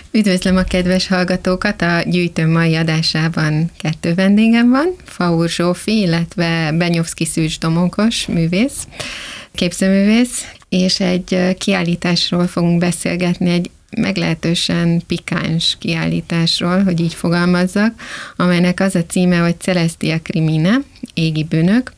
Üdvözlöm a kedves hallgatókat! A Gyűjtőm mai adásában 2 vendégem van, Faur Zsófi, illetve Benyovszky Szűcs Domonkos művész, képzőművész, és egy kiállításról fogunk beszélgetni, egy meglehetősen pikáns kiállításról, hogy így fogalmazzak, amelynek az a címe, hogy Celestia Crimine, égi bűnök,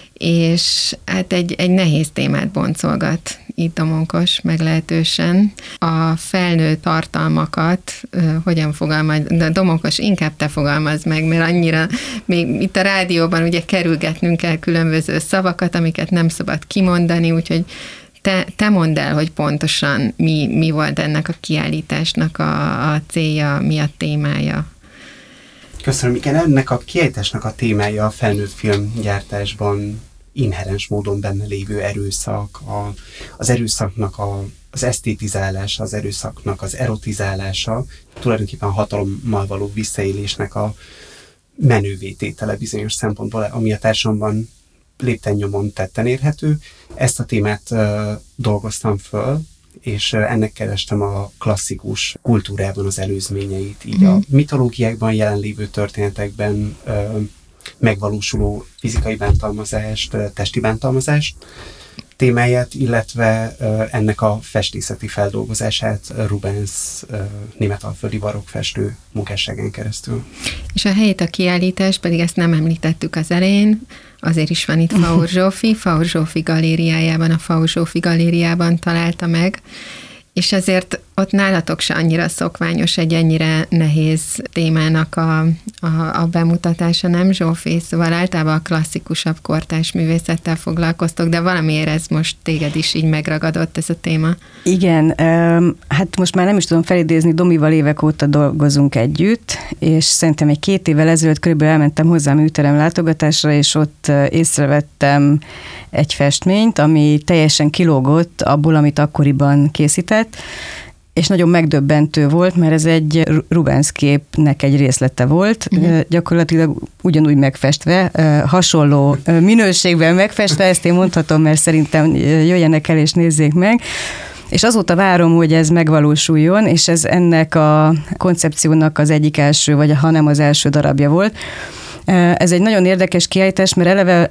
és hát egy nehéz témát boncolgat itt Domonkos meglehetősen. A felnőtt tartalmakat hogyan fogalmaz, de Domonkos, inkább te fogalmazd meg, mert annyira, még itt a rádióban ugye kerülgetnünk kell különböző szavakat, amiket nem szabad kimondani, úgyhogy te mondd el, hogy pontosan mi volt ennek a kiállításnak a célja, mi a témája. Köszönöm, igen, ennek a kiállításnak a témája a felnőtt filmgyártásban inherens módon benne lévő erőszak, az erőszaknak az esztétizálása, az erőszaknak az erotizálása, tulajdonképpen a hatalommal való visszaélésnek a menővététele bizonyos szempontból, ami a társadalomban lépten nyomon tetten érhető. Ezt a témát dolgoztam föl, és ennek kerestem a klasszikus kultúrában az előzményeit, így a mitológiákban jelenlévő történetekben megvalósuló fizikai bántalmazást, testi bántalmazást témáját, illetve ennek a festészeti feldolgozását Rubens németalföldi barokkfestő munkásságán keresztül. És a helyét a kiállítás, pedig ezt nem említettük az elején, azért is van itt Faur Zsófi, Faur Zsófi galériájában, a Faur Zsófi galériában találta meg, és ezért ott nálatok se annyira szokványos egy ennyire nehéz témának a bemutatása, nem Zsófi? Szóval általában a klasszikusabb kortárs művészettel foglalkoztok, de valamiért ez most téged is így megragadott ez a téma. Igen, hát most már nem is tudom felidézni, Domival évek óta dolgozunk együtt, és szerintem egy 2 évvel ezelőtt körülbelül elmentem hozzá a műterem látogatásra, és ott észrevettem egy festményt, ami teljesen kilógott abból, amit akkoriban készített, és nagyon megdöbbentő volt, mert ez egy Rubens képnek egy részlete volt, gyakorlatilag ugyanúgy megfestve, hasonló minőségben megfestve, ezt én mondhatom, mert szerintem jöjjenek el és nézzék meg, és azóta várom, hogy ez megvalósuljon, és ez ennek a koncepciónak az egyik első, vagy ha nem az első darabja volt. Ez egy nagyon érdekes kiállítás, mert eleve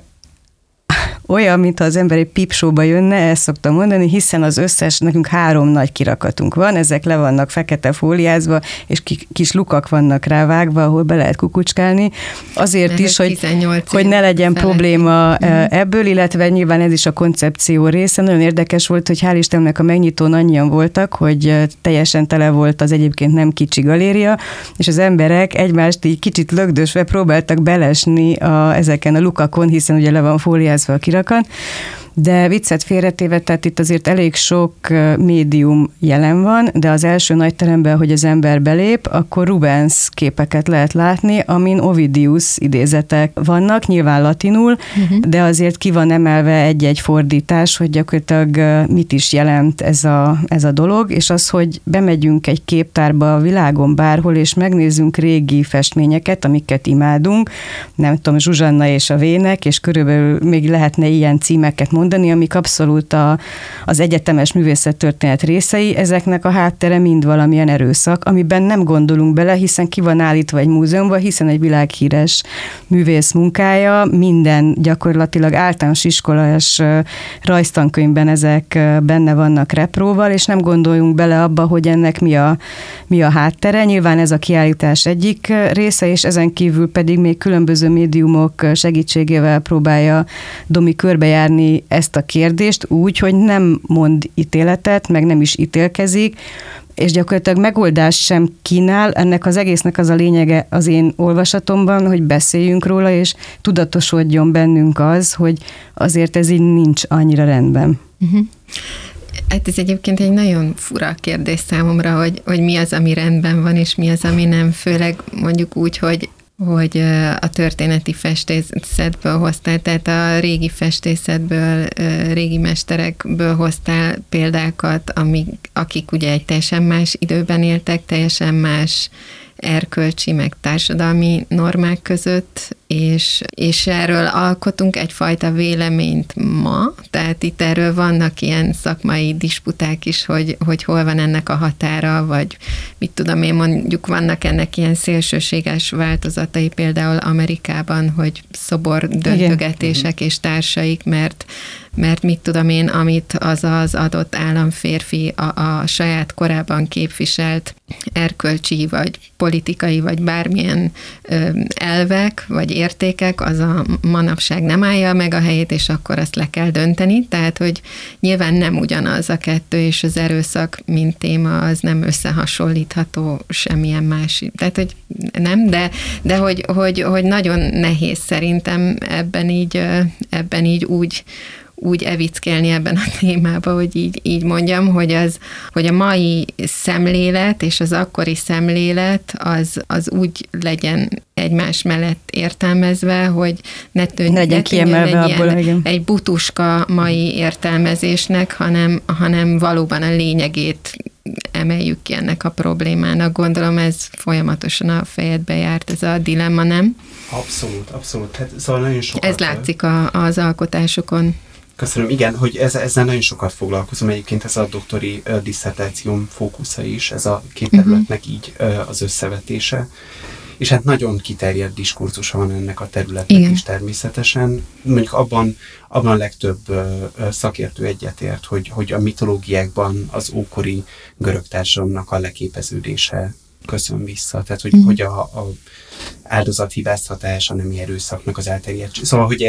olyan, mintha az ember egy pipsóba jönne, ezt szoktam mondani, hiszen az összes, nekünk 3 nagy kirakatunk van, ezek le vannak fekete fóliázva, és kis lukak vannak rávágva, ahol be lehet kukucskálni. Azért is, hogy ne legyen probléma ebből, illetve nyilván ez is a koncepció része. Nagyon érdekes volt, hogy hál' Istennek a megnyitón annyian voltak, hogy teljesen tele volt az egyébként nem kicsi galéria, és az emberek egymást így kicsit lögdösve próbáltak belesni ezeken a lukakon, hiszen ugye le van fóliázva a kirakat, de viccet félretéve, tehát itt azért elég sok médium jelen van, de az első nagy teremben, hogy az ember belép, akkor Rubens képeket lehet látni, amin Ovidius idézetek vannak, nyilván latinul, de azért ki van emelve egy-egy fordítás, hogy gyakorlatilag mit is jelent ez a dolog, és az, hogy bemegyünk egy képtárba a világon bárhol, és megnézzünk régi festményeket, amiket imádunk, nem tudom, Zsuzsanna és a Vének, és körülbelül még lehetne ilyen címeket mondani, amik abszolút az egyetemes művészettörténet részei, ezeknek a háttere mind valamilyen erőszak, amiben nem gondolunk bele, hiszen ki van állítva egy múzeumban, hiszen egy világhíres művész munkája, minden gyakorlatilag általános iskolás rajztankönyvben ezek benne vannak repróval, és nem gondoljunk bele abba, hogy ennek mi a háttere. Nyilván ez a kiállítás egyik része, és ezen kívül pedig még különböző médiumok segítségével próbálja Domi körbejárni ezt a kérdést úgy, hogy nem mond ítéletet, meg nem is ítélkezik, és gyakorlatilag megoldást sem kínál. Ennek az egésznek az a lényege az én olvasatomban, hogy beszéljünk róla, és tudatosodjon bennünk az, hogy azért ez így nincs annyira rendben. Hát ez egyébként egy nagyon fura kérdés számomra, hogy mi az, ami rendben van, és mi az, ami nem, főleg mondjuk úgy, hogy a történeti festészetből hoztál, tehát a régi festészetből, régi mesterekből hoztál példákat, akik ugye egy teljesen más időben éltek, teljesen más erkölcsi, meg társadalmi normák között, és erről alkotunk egyfajta véleményt ma, tehát itt erről vannak ilyen szakmai disputák is, hogy hol van ennek a határa, vagy mit tudom én, mondjuk vannak ennek ilyen szélsőséges változatai, például Amerikában, hogy szobor döntögetések és társaik, mert mit tudom én, amit az adott államférfi a saját korában képviselt erkölcsi, vagy politikai, vagy bármilyen elvek, vagy értékek, az a manapság nem állja meg a helyét, és akkor azt le kell dönteni. Tehát, hogy nyilván nem ugyanaz a kettő, és az erőszak, mint téma, az nem összehasonlítható semmilyen más. Tehát, hogy nem, de hogy nagyon nehéz szerintem ebben így úgy evickélni ebben a témában, hogy így mondjam, hogy a mai szemlélet és az akkori szemlélet az úgy legyen egymás mellett értelmezve, hogy ne tűnjön egy butuska mai értelmezésnek, hanem valóban a lényegét emeljük ki ennek a problémának. Gondolom ez folyamatosan a fejedbe járt, ez a dilemma, nem? Abszolút. Hát, szóval nagyon sokat... Ez látszik az alkotásokon. Köszönöm, igen, hogy ezzel nagyon sokat foglalkozom. Egyébként ez a doktori disszertációm fókusza is, ez a két területnek így az összevetése. És hát nagyon kiterjedt diskurzusa van ennek a területnek igen. is természetesen. Mondjuk abban a legtöbb szakértő egyetért, hogy a mitológiákban az ókori görög társadalomnak a leképeződése köszön vissza. Tehát, hogy a áldozathibáztatás, a nemi erőszaknak az elterjedt. Szóval, hogy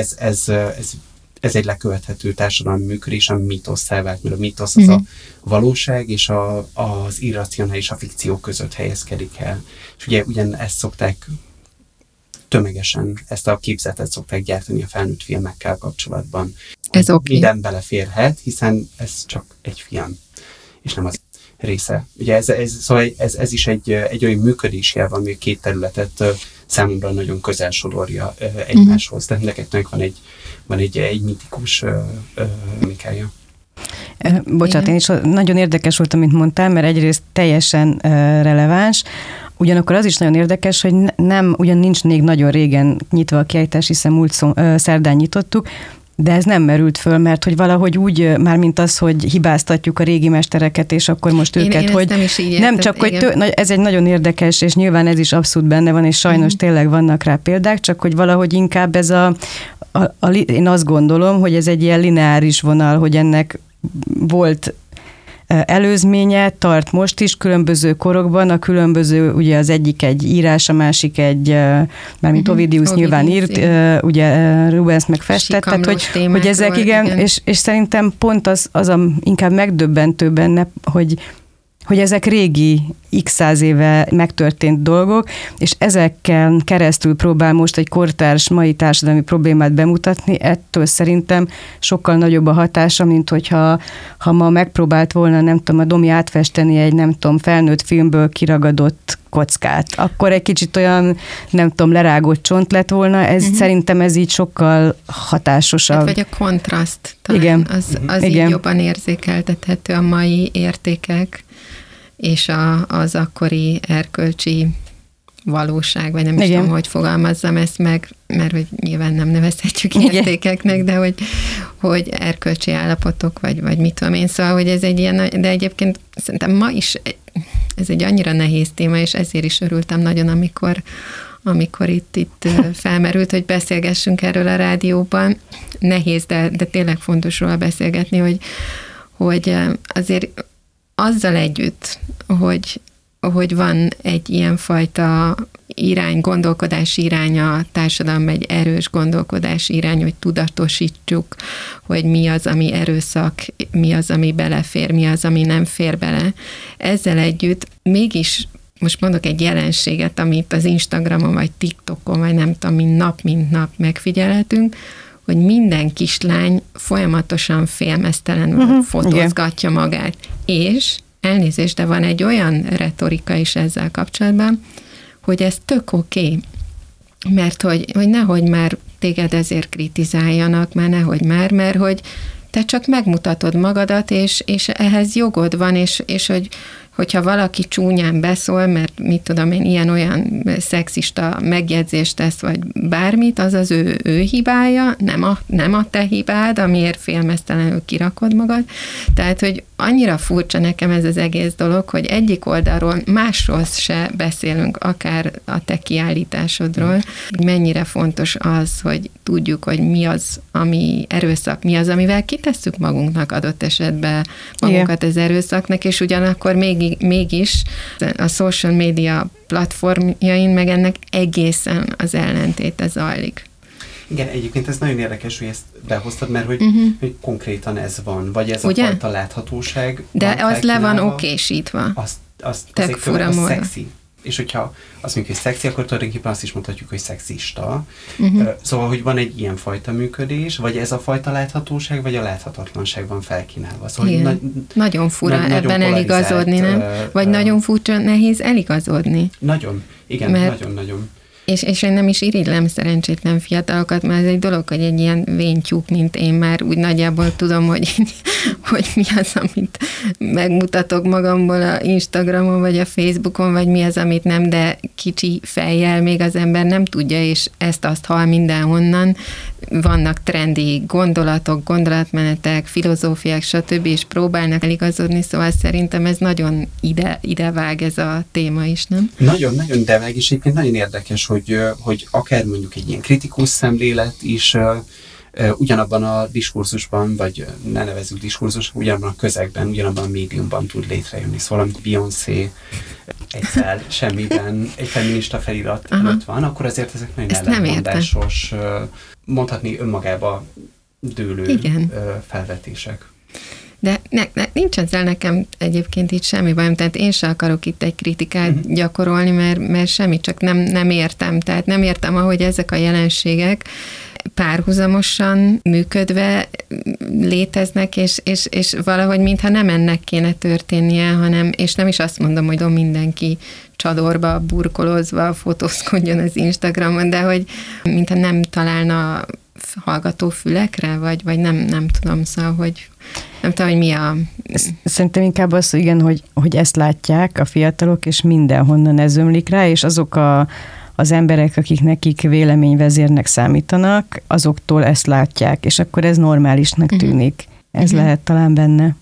ez egy lekövethető társadalmi működés, ami mítosszá vált, mert a mítosz az a valóság és az irracionális, a fikció között helyezkedik el. És ugye ezt szokták tömegesen, ezt a képzetet szokták gyártani a felnőtt filmekkel kapcsolatban. Ez oké. Minden beleférhet, hiszen ez csak egy film, és nem az része. Ugye ez is egy olyan működésjel van, ami a két területet számomra nagyon közel sodorja egymáshoz. Tehát nektek van egy mitikus Mikája. Bocsánat, én is nagyon érdekes volt, amit mondtál, mert egyrészt teljesen releváns, ugyanakkor az is nagyon érdekes, hogy ugyan nincs még nagyon régen nyitva a kiállítás, hiszen múlt szerdán nyitottuk, de ez nem merült föl, mert hogy valahogy úgy, mármint az, hogy hibáztatjuk a régi mestereket, és akkor most őket, hogy nem csak, hogy ez egy nagyon érdekes, és nyilván ez is abszolút benne van, és sajnos tényleg vannak rá példák, csak hogy valahogy inkább ez én azt gondolom, hogy ez egy ilyen lineáris vonal, hogy ennek volt előzménye, tart most is különböző korokban, a különböző, ugye az egyik egy írás, a másik egy, mármint Ovidius nyilván írt, ugye Rubens meg festett, tehát hogy ezek igen. És szerintem pont az inkább megdöbbentő benne, hogy ezek régi x száz éve megtörtént dolgok, és ezekkel keresztül próbál most egy kortárs mai társadalmi problémát bemutatni, ettől szerintem sokkal nagyobb a hatása, mint hogyha ma megpróbált volna, nem tudom, a Domi átfesteni egy, nem tudom, felnőtt filmből kiragadott kockát. Akkor egy kicsit olyan, nem tudom, lerágott csont lett volna, szerintem ez így sokkal hatásosabb. Hát, vagy a kontraszt, talán igen. az igen. így jobban érzékeltethető a mai értékek, és az akkori erkölcsi valóság, vagy nem is tudom, hogy fogalmazzam ezt meg, mert hogy nyilván nem nevezhetjük értékeknek, de hogy erkölcsi állapotok, vagy mit tudom én, szóval, hogy ez egy ilyen, de egyébként szerintem ma is ez egy annyira nehéz téma, és ezért is örültem nagyon, amikor itt felmerült, hogy beszélgessünk erről a rádióban. Nehéz, de tényleg fontos róla beszélgetni, hogy azért azzal együtt, hogy van egy ilyenfajta gondolkodási irány a társadalom, egy erős gondolkodási irány, hogy tudatosítsuk, hogy mi az, ami erőszak, mi az, ami belefér, mi az, ami nem fér bele. Ezzel együtt mégis most mondok egy jelenséget, amit az Instagramon, vagy TikTokon, vagy nem tudom, mint nap megfigyelhetünk, hogy minden kislány folyamatosan félmeztelenül fotózgatja magát. És elnézést, de van egy olyan retorika is ezzel kapcsolatban, hogy ez tök oké, mert hogy nehogy már téged ezért kritizáljanak, már nehogy már, mert hogy te csak megmutatod magadat, és ehhez jogod van, és hogyha valaki csúnyán beszól, mert mit tudom én, ilyen-olyan szexista megjegyzést tesz, vagy bármit, az az ő hibája, nem a te hibád, amiért félmeztelenül kirakod magad. Tehát, hogy annyira furcsa nekem ez az egész dolog, hogy egyik oldalról másról se beszélünk, akár a te kiállításodról. Mennyire fontos az, hogy tudjuk, hogy mi az, ami erőszak, mi az, amivel kitesszük magunknak adott esetben magunkat az erőszaknak, és ugyanakkor mégis a social media platformjain meg ennek egészen az ellentéte zajlik. Igen, egyébként ez nagyon érdekes, hogy ezt behoztad, mert hogy konkrétan ez van, vagy ez ugye? A fajta láthatóság. De az le van okésítva. Az szexi. És hogyha azt mondjuk, hogy szexi, akkor tulajdonképpen azt is mondhatjuk, hogy szexista. Szóval, hogy van egy ilyen fajta működés, vagy ez a fajta láthatóság, vagy a láthatatlanság van felkínálva. Szóval, nagyon fura ebben eligazodni, nem? Vagy nagyon furcsa, nehéz eligazodni. Nagyon, igen, nagyon-nagyon. És én nem is irigylem szerencsétlen fiatalokat, mert ez egy dolog, hogy egy ilyen véntyúk, mint én már úgy nagyjából tudom, hogy mi az, amit megmutatok magamból a Instagramon, vagy a Facebookon, vagy mi az, amit nem, de kicsi fejjel még az ember nem tudja, és ezt-azt hall mindenhonnan. Vannak trendi gondolatok, gondolatmenetek, filozófiák, stb., és próbálnak eligazodni, szóval szerintem ez nagyon idevág ez a téma is, nem? Nagyon-nagyon idevág, és egyébként nagyon érdekes, hogy akár mondjuk egy ilyen kritikus szemlélet is ugyanabban a diskurzusban, vagy ne nevezzük diskurzusban, ugyanabban a közegben, ugyanabban a médiumban tud létrejönni. Szóval amikor Beyoncé egyszer semmiben egy feminista felirat előtt van, akkor azért ezek nagyon ellentmondásos, mondhatni önmagába dőlő felvetések. De nincs ezzel nekem egyébként itt semmi bajom, tehát én sem akarok itt egy kritikát gyakorolni, mert semmi, csak nem értem. Tehát nem értem, ahogy ezek a jelenségek párhuzamosan működve léteznek, és valahogy mintha nem ennek kéne történnie, hanem, és nem is azt mondom, hogy mindenki csadorba, burkolózva fotózkodjon az Instagramon, de hogy mintha nem találna hallgató fülekre, vagy nem tudom, szóval, hogy nem tudom, hogy mi a... Szerintem inkább az, igen, hogy ezt látják a fiatalok, és mindenhonnan ez ömlik rá, és azok az emberek, akik nekik véleményvezérnek számítanak, azoktól ezt látják, és akkor ez normálisnak tűnik. Ez lehet talán benne.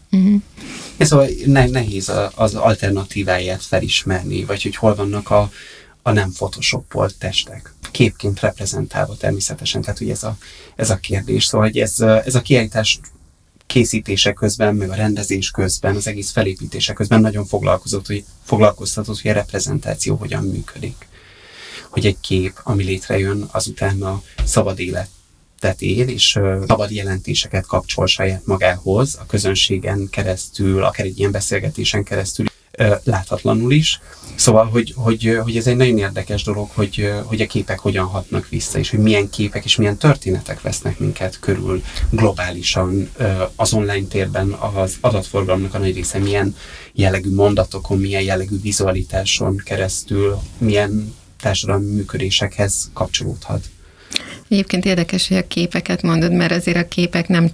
Szóval nehéz az alternatíváját felismerni, vagy hogy hol vannak a nem photoshopolt testek. Képként reprezentálva természetesen, tehát ugye ez a kérdés. Szóval hogy ez a kiállítás készítése közben, meg a rendezés közben, az egész felépítése közben nagyon foglalkoztatott, hogy a reprezentáció hogyan működik. Hogy egy kép, ami létrejön, azután a szabad életet él, és szabad jelentéseket kapcsol saját magához, a közönségen keresztül, akár egy ilyen beszélgetésen keresztül, láthatlanul is. Szóval, hogy ez egy nagyon érdekes dolog, hogy a képek hogyan hatnak vissza, és hogy milyen képek és milyen történetek vesznek minket körül globálisan az online térben, az adatforgalomnak a nagy része milyen jellegű mondatokon, milyen jellegű vizualitáson keresztül, milyen társadalmi működésekhez kapcsolódhat. Egyébként érdekes, hogy a képeket mondod, mert azért a képek nem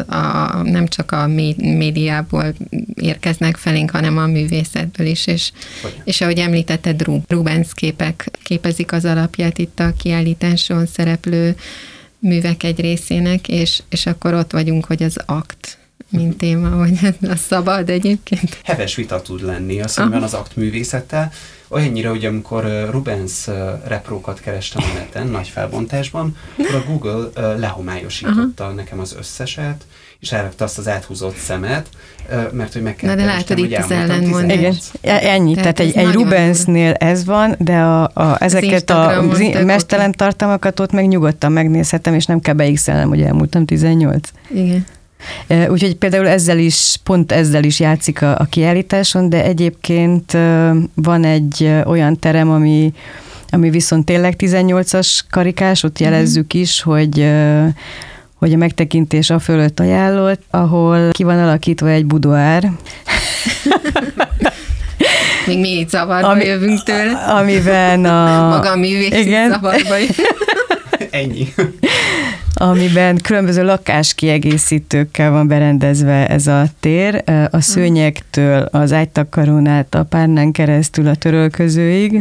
csak a médiából érkeznek felénk, hanem a művészetből is, és ahogy említetted, Rubens képek képezik az alapját itt a kiállításon szereplő művek egy részének, és akkor ott vagyunk, hogy az akt, mint téma, hogy az szabad egyébként. Heves vita tud lenni a szemben az aktművészettel, olyannyira, hogy amikor Rubens reprókat kerestem a neten, nagy felbontásban, akkor a Google lehomályosította nekem az összeset, és elrakta azt az áthúzott szemet, mert hogy meg kell kerestem, hogy elmondtam. Igen, ennyi. Tehát egy Rubensnél ez van, de ezeket a mestelen tartalmakat ott meg nyugodtan megnézhetem, és nem kell beixelnem, hogy elmúltam 18. Igen. Úgyhogy például pont ezzel is játszik a kiállításon, de egyébként van egy olyan terem, ami viszont tényleg 18-as karikás, ott jelezzük is, hogy a megtekintés a fölött ajánlott, ahol ki van alakítva egy budoár. Még mi így zavarba jövünk tőle. Amiben maga a művész zavarba jön. Ennyi. amiben különböző lakáskiegészítőkkel van berendezve ez a tér, a szőnyektől az ágytakaron át a párnán keresztül a törölközőig,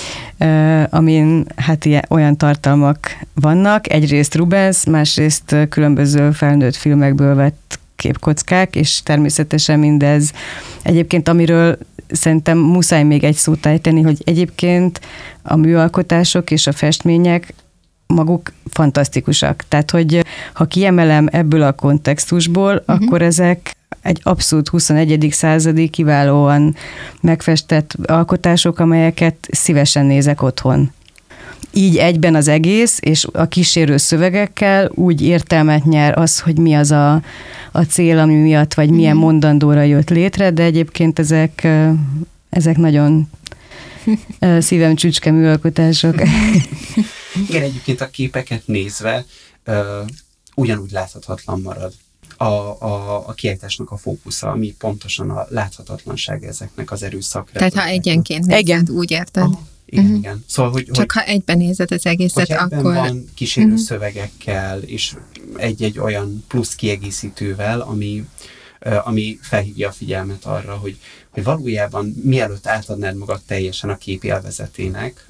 amin hát olyan tartalmak vannak, egyrészt Rubens, másrészt különböző felnőtt filmekből vett képkockák, és természetesen mindez egyébként, amiről szerintem muszáj még egy szót ejteni, hogy egyébként a műalkotások és a festmények maguk fantasztikusak. Tehát, hogy ha kiemelem ebből a kontextusból, akkor ezek egy abszolút 21. századi kiválóan megfestett alkotások, amelyeket szívesen nézek otthon. Így egyben az egész, és a kísérő szövegekkel úgy értelmet nyer az, hogy mi az a cél, ami miatt, vagy milyen mondandóra jött létre, de egyébként ezek nagyon szívem csücske műalkotások. Igen, egyébként a képeket nézve ugyanúgy láthatatlan marad a kiállításnak a fókusza, ami pontosan a láthatatlanság ezeknek az erőszakra. Tehát ha egyenként nézed, úgy érted? Igen, igen. Szóval, csak ha egyben nézed az egészet, hogy akkor... van kísérő szövegekkel, és egy-egy olyan plusz kiegészítővel, ami felhívja a figyelmet arra, hogy valójában mielőtt átadnád magad teljesen a kép élvezetének,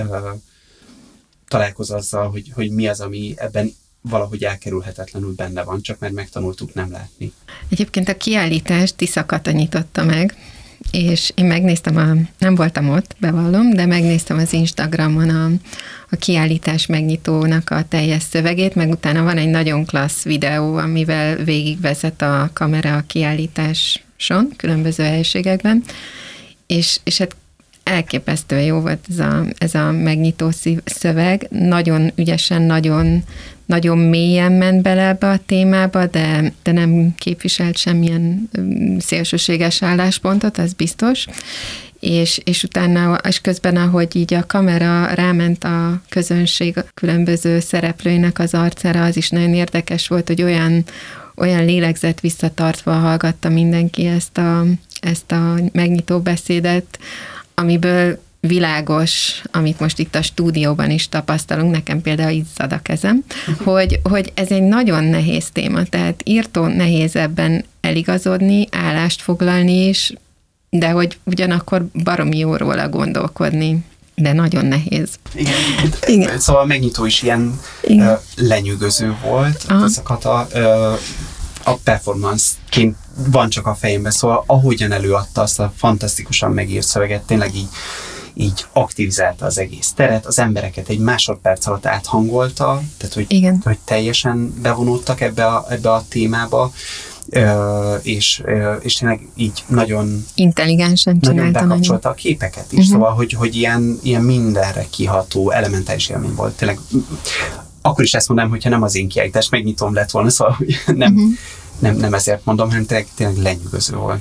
találkozz azzal, hogy mi az, ami ebben valahogy elkerülhetetlenül benne van, csak mert megtanultuk nem látni. Egyébként a kiállítást Tisza Kata nyitotta meg, és én megnéztem, nem voltam ott, bevallom, de megnéztem az Instagramon a kiállítás megnyitónak a teljes szövegét, meg utána van egy nagyon klassz videó, amivel végigvezet a kamera a kiállításon, különböző helységekben, és hát elképesztően jó volt ez a megnyitó szöveg, nagyon ügyesen, nagyon mélyen ment bele ebbe a témába, de nem képviselt semmilyen szélsőséges álláspontot, ez biztos. És utána, és közben, ahogy így a kamera ráment a közönség különböző szereplőinek az arcára, az is nagyon érdekes volt, hogy olyan lélegzet visszatartva hallgatta mindenki ezt a megnyitó beszédet, amiből világos, amit most itt a stúdióban is tapasztalunk, nekem például izzad a kezem, hogy ez egy nagyon nehéz téma, tehát írtó nehéz ebben eligazodni, állást foglalni is, de hogy ugyanakkor baromi jó róla gondolkodni, de nagyon nehéz. Igen. Szóval a megnyitó is ilyen lenyűgöző volt, ezeket a performance-ként van csak a fejemben, szóval ahogyan előadta azt a fantasztikusan megírt szöveget, tényleg így aktivizálta az egész teret, az embereket egy másodperc alatt áthangolta, tehát hogy teljesen bevonódtak ebbe a témába, és tényleg így nagyon intelligensen csinálta, nagyon bekapcsolta a képeket is, szóval hogy ilyen mindenre kiható elementális élmény volt. Tényleg akkor is ezt mondanám, hogyha nem az én kiállítás megnyitóm lett volna, szóval hogy nem ezért mondom, hanem tényleg lenyűgöző volt.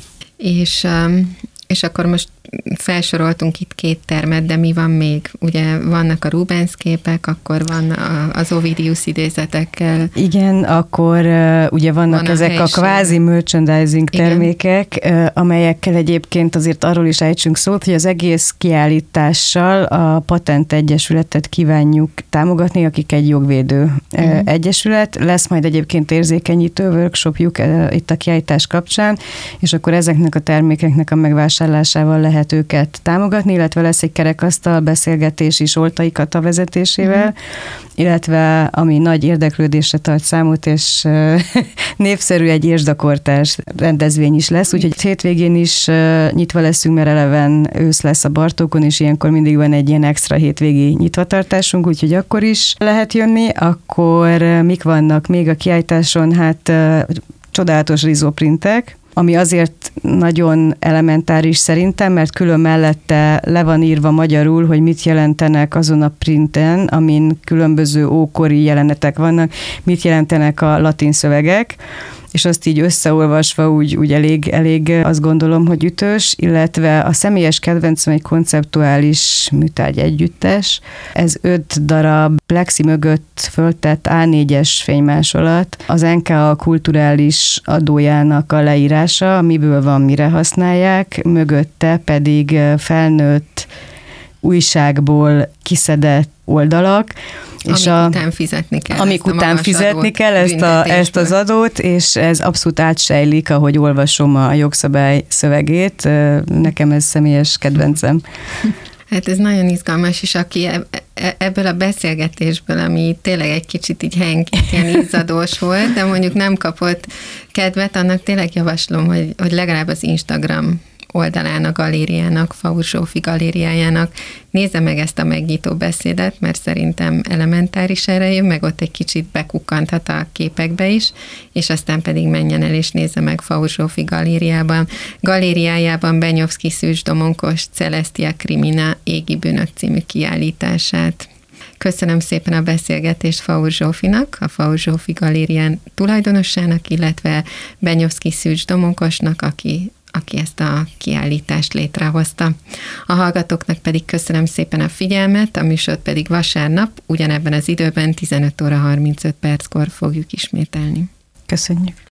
És akkor most felsoroltunk itt 2 termet, de mi van még? Ugye vannak a Rubens képek, akkor van az Ovidius idézetekkel. Igen, akkor ugye vannak ezek a kvázi merchandising termékek, amelyekkel egyébként azért arról is ejtsünk szót, hogy az egész kiállítással a Patent Egyesületet kívánjuk támogatni, akik egy jogvédő egyesület. Lesz majd egyébként érzékenyítő workshopjuk itt a kiállítás kapcsán, és akkor ezeknek a termékeknek a megvásárlásával lehet őket támogatni, illetve lesz egy kerekasztal beszélgetés is Oltai Kata vezetésével, illetve ami nagy érdeklődésre tart számot, és népszerű egy értsdakortás rendezvény is lesz, úgyhogy hétvégén is nyitva leszünk, mert eleven ősz lesz a Bartókon, és ilyenkor mindig van egy ilyen extra hétvégi nyitvatartásunk, úgyhogy akkor is lehet jönni. Akkor mik vannak még a kiállításon? Hát csodálatos rizoprintek, ami azért nagyon elementáris szerintem, mert külön mellette le van írva magyarul, hogy mit jelentenek azon a printen, amin különböző ókori jelenetek vannak, mit jelentenek a latin szövegek, és azt így összeolvasva úgy elég azt gondolom, hogy ütős, illetve a személyes kedvencem egy konceptuális műtárgy együttes. Ez 5 darab plexi mögött föltett A4-es fénymásolat. Az NKA kulturális adójának a leírása, miből van, mire használják, mögötte pedig felnőtt újságból kiszedett oldalak, és után fizetni kell. Amik után fizetni kell ezt az adót, és ez abszolút átsejlik, ahogy olvasom a jogszabály szövegét. Nekem ez személyes kedvencem. Hát ez nagyon izgalmas, és aki ebből a beszélgetésből, ami tényleg egy kicsit így helyenként ilyen izzadós volt, de mondjuk nem kapott kedvet, annak tényleg javaslom, hogy legalább az Instagram oldalán a galériának, Faur Zsófi galériájának nézze meg ezt a megnyitó beszédet, mert szerintem elementáris erejű, meg ott egy kicsit bekukkanthat a képekbe is, és aztán pedig menjen el és nézze meg Faur Zsófi galériájában Benyovszky Szűcs Domonkos Celestia Crimina Égi bűnök című kiállítását. Köszönöm szépen a beszélgetést Faur Zsófinak, a Faur Zsófi galérián tulajdonosának, illetve Benyovszky Szűcs Domonkosnak, aki ezt a kiállítást létrehozta. A hallgatóknak pedig köszönöm szépen a figyelmet, a műsort pedig vasárnap, ugyanebben az időben 15 óra 35 perckor fogjuk ismételni. Köszönjük!